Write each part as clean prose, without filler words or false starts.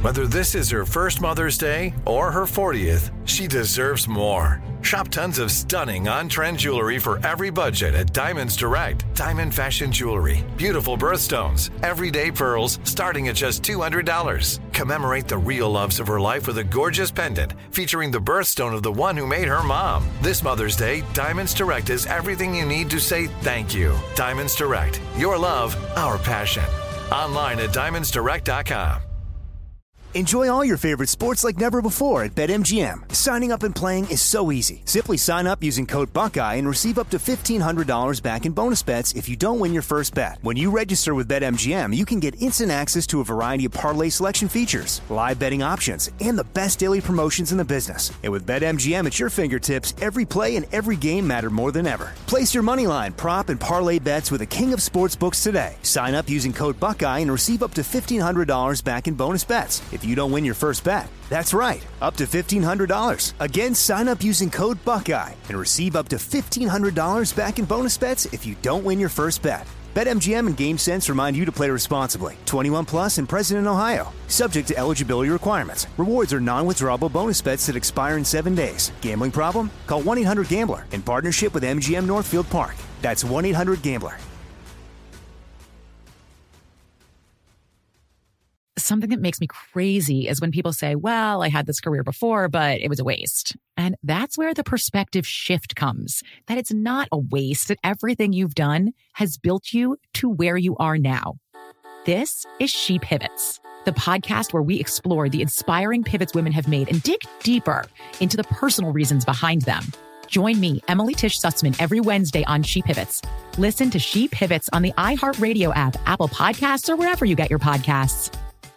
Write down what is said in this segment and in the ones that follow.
Whether this is her first Mother's Day or her 40th, she deserves more. Shop tons of stunning on-trend jewelry for every budget at Diamonds Direct. Diamond fashion jewelry, beautiful birthstones, everyday pearls starting at just $200. Commemorate the real loves of her life with a gorgeous pendant featuring the birthstone of the one who made her mom. This Mother's Day, Diamonds Direct is everything you need to say thank you. Diamonds Direct. Your love, our passion. Online at diamondsdirect.com. Enjoy all your favorite sports like never before at BetMGM. Signing up and playing is so easy. Simply sign up using code Buckeye and receive up to $1,500 back in bonus bets if you don't win your first bet. When you register with BetMGM, you can get instant access to a variety of parlay selection features, live betting options, and the best daily promotions in the business. And with BetMGM at your fingertips, every play and every game matter more than ever. Place your moneyline, prop, and parlay bets with the king of sportsbooks today. Sign up using code Buckeye and receive up to $1,500 back in bonus bets if you don't win your first bet. That's right, up to $1,500. Again, sign up using code Buckeye and receive up to $1,500 back in bonus bets if you don't win your first bet. BetMGM and GameSense remind you to play responsibly. 21 plus and present in Ohio. Subject to eligibility requirements. Rewards are non-withdrawable bonus bets that expire in 7 days. Gambling problem? Call 1-800-GAMBLER in partnership with MGM Northfield Park. That's 1-800-GAMBLER. Something that makes me crazy is when people say, well, I had this career before, but it was a waste. And that's where the perspective shift comes, that it's not a waste, that everything you've done has built you to where you are now. This is She Pivots, the podcast where we explore the inspiring pivots women have made and dig deeper into the personal reasons behind them. Join me, Emily Tish Sussman, every Wednesday on She Pivots. Listen to She Pivots on the iHeartRadio app, Apple Podcasts, or wherever you get your podcasts.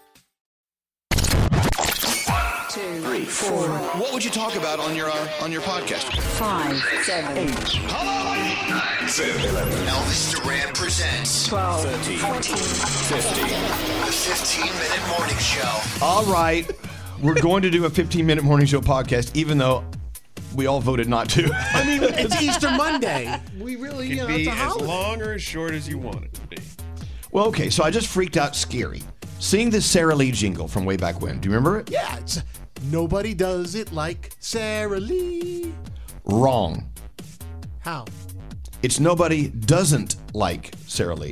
2, 3, 4. What would you talk about on your podcast? 5, 7, 8. Hello? 9, 10, 11. Elvis Duran presents 12, 13, 14, 15. The 15-minute morning show. All right. We're going to do a 15-minute morning show podcast, even though we all voted not to. I mean, it's Easter Monday. We really, It can it's be a as holiday. long or as short as you want it to be. Well, okay, so I just freaked out scary. Seeing this Sara Lee jingle from way back when. Do you remember it? Yeah, it's nobody does it like Sara Lee. Wrong. How? It's nobody doesn't like Sara Lee.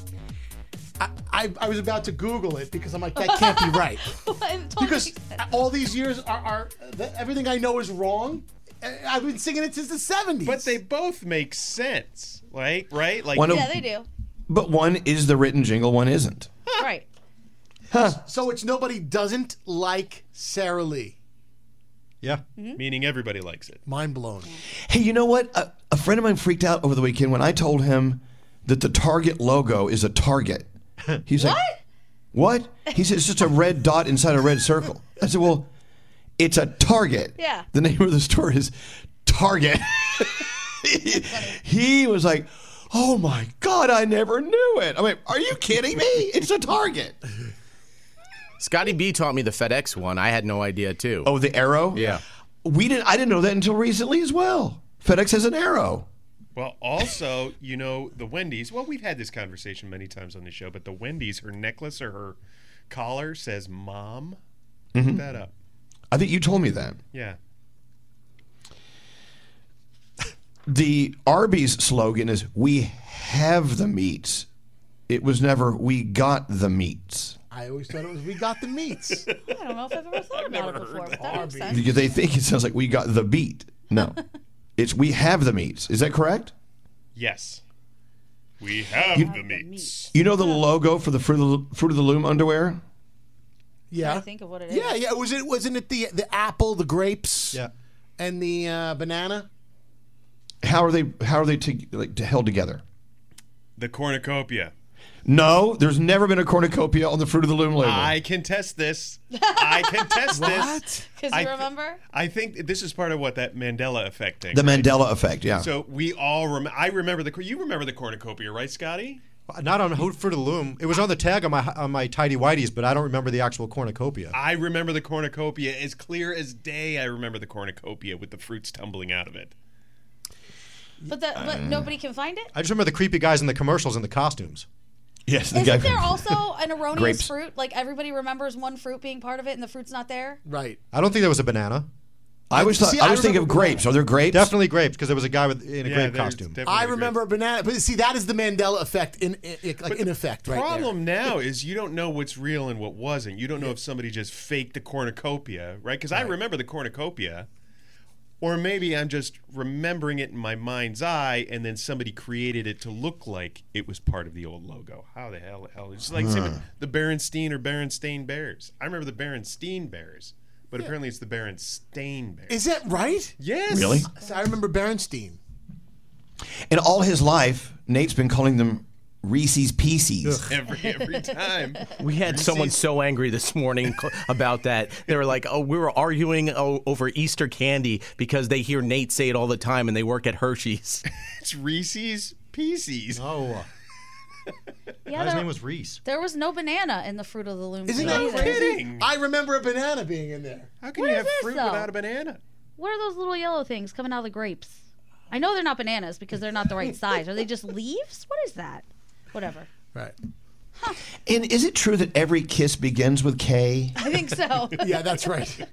I was about to Google it because I'm like, that can't be right. Because all these years everything I know is wrong. I've been singing it since the 70s. But they both make sense, right? Like Yeah, they do. But one is the written jingle, one isn't. Right. So it's nobody doesn't like Sara Lee. Yeah. Meaning everybody likes it. Mind blown. Hey, you know what? A friend of mine freaked out over the weekend when I told him that the Target logo is a target. He's like, what? He said, it's just a red dot inside a red circle. I said, well, it's a Target. Yeah. The name of the store is Target. He was like, oh my God, I never knew it. I'm like, are you kidding me? It's a Target. Scotty B taught me the FedEx one. I had no idea too. Oh, the arrow? Yeah. I didn't know that until recently as well. FedEx has an arrow. Well, also, the Wendy's. Well, we've had this conversation many times on the show, but the Wendy's, her necklace or her collar says "Mom." Look that up. I think you told me that. Yeah. The Arby's slogan is, we have the meats. It was never, we got the meats. I always thought it was we got the meats. I don't know if I've ever thought about it before, but that makes sense. Because they think it sounds like we got the beat. No. It's we have the meats. Is that correct? Yes. We have the meats. You know the logo for the Fruit of the Loom underwear? Yeah. I think of what it is. Yeah. Wasn't it the apple, the grapes, and the banana? How are they held together? The cornucopia. No, there's never been a cornucopia on the Fruit of the Loom label. I can test this. This. What? Because you remember? I think this is part of what that Mandela effect thing. The Mandela effect, yeah. So we all I remember you remember the cornucopia, right, Scotty? Not on Fruit of the Loom. It was on the tag on my tidy whities, but I don't remember the actual cornucopia. I remember the cornucopia as clear as day. I remember the cornucopia with the fruits tumbling out of it. But nobody can find it? I just remember the creepy guys in the commercials and the costumes. Yes, the Isn't guy there from also an erroneous Grapes. fruit? Like everybody remembers one fruit being part of it, and the fruit's not there. Right. I don't think there was a banana. I was thinking of grapes. Are there grapes? Definitely grapes, because there was a guy in a grape there's costume. definitely I a grape. remember a banana, but see, that is the Mandela effect in effect, right Problem now is you don't know what's real and what wasn't. You don't know if somebody just faked the cornucopia, right? Because I remember the cornucopia, or maybe I'm just remembering it in my mind's eye, and then somebody created it to look like it was part of the old logo. How the hell? It's like same with the Berenstein or Berenstain Bears. I remember the Berenstein Bears, but apparently it's the Berenstain Bears. Is that right? Yes. Really? So I remember Berenstein. And all his life, Nate's been calling them Reese's Pieces. Every time. We had someone so angry this morning about that. They were like, "Oh, we were arguing over Easter candy because they hear Nate say it all the time, and they work at Hershey's." It's Reese's Pieces. Oh. Yeah, His name was Reese. There was no banana in the Fruit of the Loom. Isn't either. that crazy? I remember a banana being in there. How can What you is have this, fruit though? without a banana? What are those little yellow things coming out of the grapes? I know they're not bananas because they're not the right size. Are they just leaves? What is that? Whatever. Right. And is it true that every kiss begins with K? I think so. Yeah, that's right.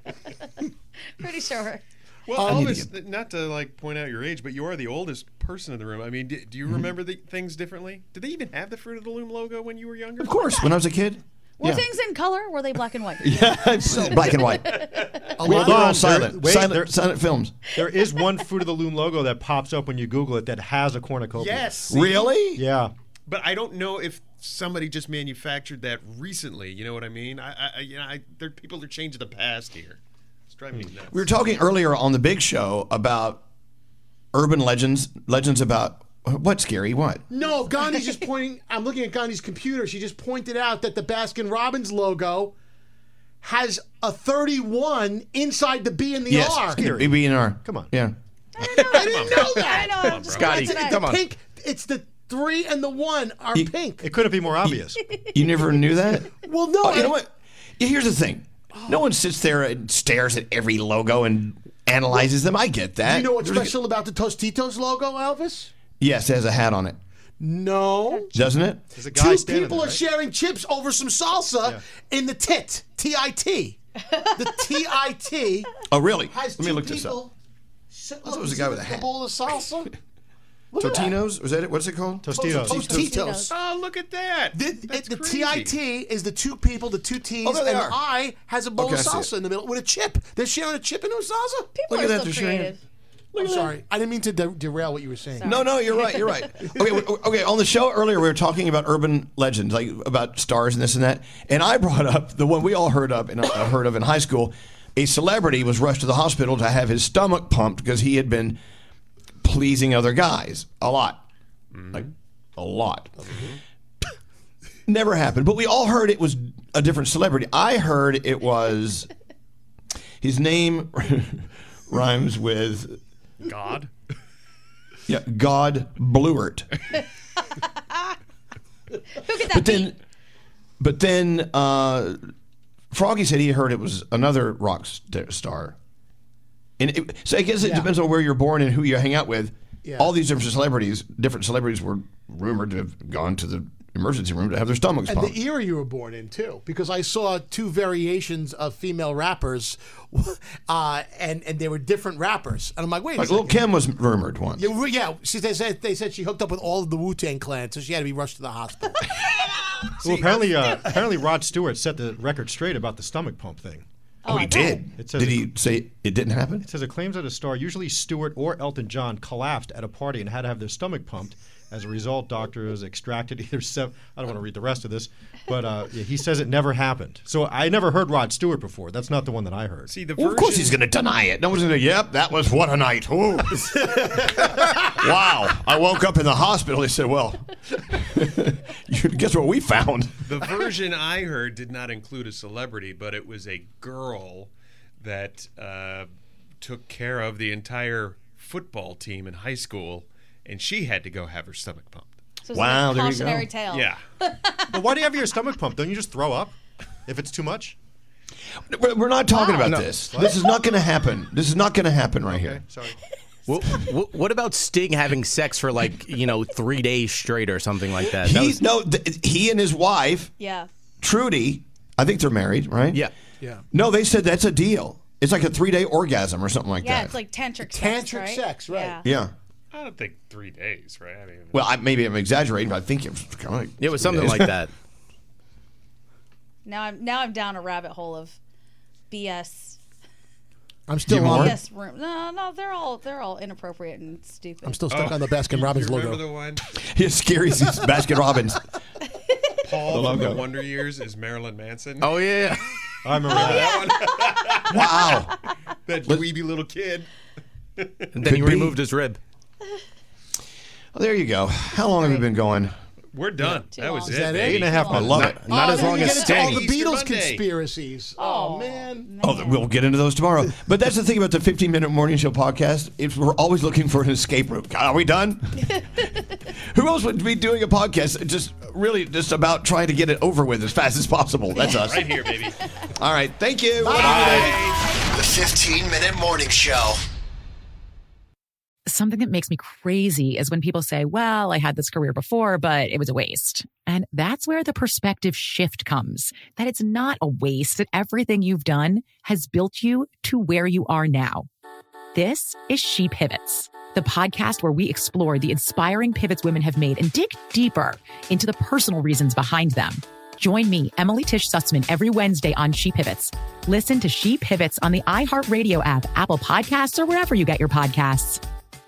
Pretty sure. Well, I need to Elvis, not to like point out your age, but you are the oldest person in the room. I mean, do you remember the things differently? Did they even have the Fruit of the Loom logo when you were younger? Of course, when I was a kid. Were things in color? Were they black and white? Yeah, black and white. We were all silent. Silent films. There is one Fruit of the Loom logo that pops up when you Google it that has a cornucopia. Yes. Really? Yeah. But I don't know if somebody just manufactured that recently. You know what I mean? People are changing the past here. It's driving me nuts. We were talking earlier on the Big Show about urban legends about what, Scary? What? No, Gandhi's just pointing. I'm looking at Gandhi's computer. She just pointed out that the Baskin Robbins logo has a 31 inside the B and the Yes, R. Scary. B and R. Come on. Yeah. I didn't know that. I know. I'm just Scotty, tonight. come on. Pink. It's the 3 and the 1 are pink. It couldn't be more obvious. You never knew that? Well, no. Oh, you know what? Yeah, here's the thing. No one sits there and stares at every logo and analyzes them. I get that. You know what's special about the Tostitos logo, Elvis? Yes, it has a hat on it. No. Doesn't it? There's a guy Two standing people there, are right? sharing chips over some salsa in the tit. T-I-T. The T-I-T Oh, really? has Let me two look this up. people. I thought it was a guy with a hat. A bowl of salsa. Look at that. Totinos? Was that it? What's it called? Tostitos. Tostitos. Oh, look at that. The T-I-T is the two people, the two T's, Oh, there they and are. the I has a bowl Okay, of I see salsa it. in the middle with a chip. They're sharing a chip into a salsa? People Look are at that, so they're sharing it. creative. I'm sorry. I didn't mean to derail what you were saying. No, you're right. You're right. Okay. On the show earlier, we were talking about urban legends, like about stars and this and that. And I brought up the one we all heard of in high school. A celebrity was rushed to the hospital to have his stomach pumped because he had been pleasing other guys a lot, like a lot. Never happened, but we all heard it was a different celebrity. I heard it was his name rhymes with God. Yeah, God Bluert. Who could that But then Froggy said he heard it was another rock star. And so I guess it depends on where you're born and who you hang out with. Yeah. All these different celebrities were rumored to have gone to the emergency room to have their stomachs And pumped. the era you were born in, too, because I saw two variations of female rappers, and they were different rappers. And I'm like, wait a Like second. Lil' Kim was rumored once. Yeah, they said she hooked up with all of the Wu-Tang Clan, so she had to be rushed to the hospital. Well, apparently Rod Stewart set the record straight about the stomach pump thing. Oh, he did. It says Did he say it didn't happen? It says it claims that a star, usually Stewart or Elton John, collapsed at a party and had to have their stomach pumped. As a result, doctors extracted either I don't want to read the rest of this, but he says it never happened. So I never heard Rod Stewart before. That's not the one that I heard. See, the Well, of course he's going to deny it. No one's going to, yep, that was what a night. Ooh. Wow. I woke up in the hospital. They said, well, guess what we found? The version I heard did not include a celebrity, but it was a girl that took care of the entire football team in high school, and she had to go have her stomach pumped. So it's like a cautionary tale. Yeah. But why do you have your stomach pumped? Don't you just throw up if it's too much? We're not talking about No. this. This is not going to happen. This is not going to happen right here. Sorry. What about Sting having sex for 3 days straight or something like that? He and his wife, Yeah. Trudy, I think they're married, right? Yeah. No, they said that's a deal. It's like a 3-day orgasm or something like Yeah, that. it's like tantric sex. Tantric sex, right? Yeah. I don't think 3 days, right? I mean, Well, maybe I'm exaggerating, but I think it was kind of like It was something like that. Now I'm down a rabbit hole of BS. I'm still on. BS room. No, they're all inappropriate and stupid. I'm still stuck on the Baskin Robbins you logo. remember the one? It's scary. It's Baskin Robbins. Paul from the Wonder Years is Marilyn Manson. Oh, yeah. I remember that. Wow. That dweeby little kid. And then he removed his rib. Well, there you go. How long have we been going? We're done. Too That was long. it. Is that baby. 8.5 I minutes. love it. Not as long then as you get into all Sting. the Easter Beatles Monday. conspiracies. Oh, man. Oh, we'll get into those tomorrow. But that's the thing about the 15-minute morning show podcast. If we're always looking for an escape route. Are we done? Who else would be doing a podcast just about trying to get it over with as fast as possible? That's us. Right here, baby. All right. Thank you. The 15-minute morning show. Something that makes me crazy is when people say, well, I had this career before, but it was a waste. And that's where the perspective shift comes, that it's not a waste, that everything you've done has built you to where you are now. This is She Pivots, the podcast where we explore the inspiring pivots women have made and dig deeper into the personal reasons behind them. Join me, Emily Tish Sussman, every Wednesday on She Pivots. Listen to She Pivots on the iHeartRadio app, Apple Podcasts, or wherever you get your podcasts.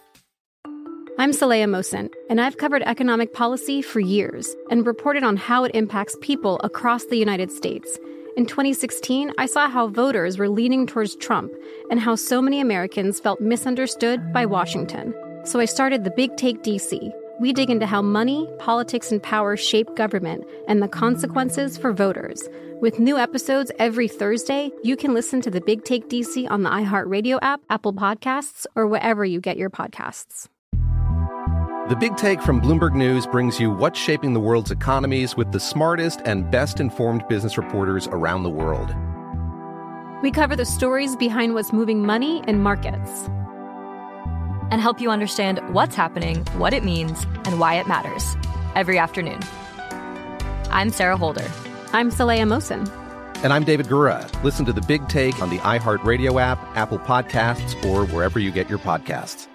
I'm Saleha Mohsen, and I've covered economic policy for years and reported on how it impacts people across the United States. In 2016, I saw how voters were leaning towards Trump and how so many Americans felt misunderstood by Washington. So I started The Big Take DC. We dig into how money, politics, and power shape government and the consequences for voters. With new episodes every Thursday, you can listen to The Big Take DC on the iHeartRadio app, Apple Podcasts, or wherever you get your podcasts. The Big Take from Bloomberg News brings you what's shaping the world's economies with the smartest and best-informed business reporters around the world. We cover the stories behind what's moving money and markets, and help you understand what's happening, what it means, and why it matters every afternoon. I'm Sarah Holder. I'm Saleha Mohsen. And I'm David Gura. Listen to The Big Take on the iHeartRadio app, Apple Podcasts, or wherever you get your podcasts.